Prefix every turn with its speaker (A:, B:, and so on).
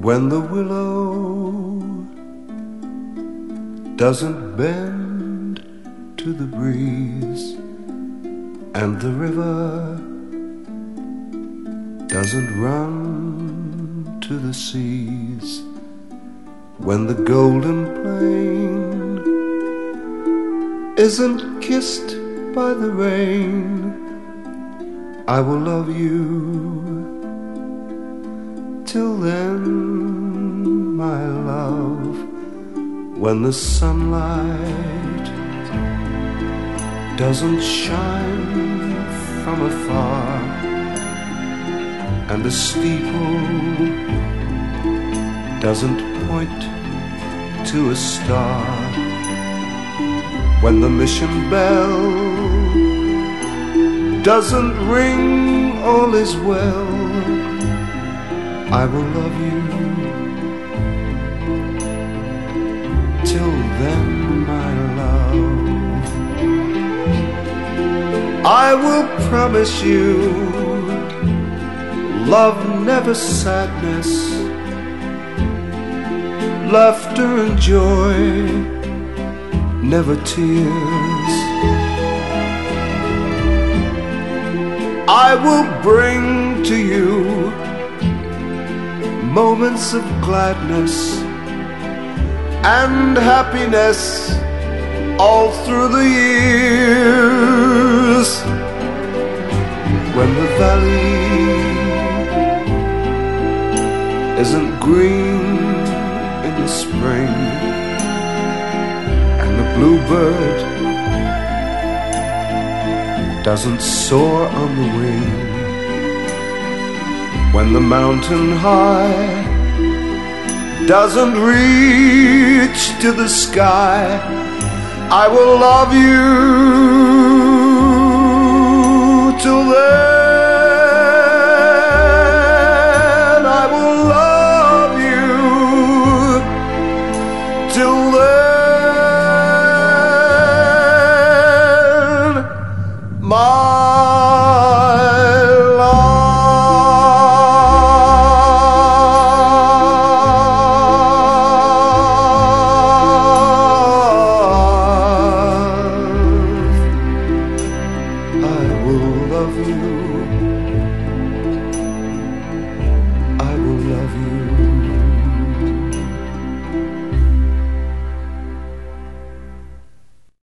A: when the willow doesn't bend to the breeze, and the river doesn't run to the seas, when the golden plain isn't kissed by the rain, I will love you. Till then, my love, when the sunlight doesn't shine from afar, and the steeple doesn't point to a star, when the mission bell doesn't ring all is well, I will love you. Till then, my love, I will promise you love, never sadness, laughter and joy, never tears. I will bring to you moments of gladness and happiness all through the years, when the valley isn't green in the spring, and the bluebird doesn't soar on the wing, when the mountain high doesn't reach to the sky, I will love you. Till then, I will love you. Till then, my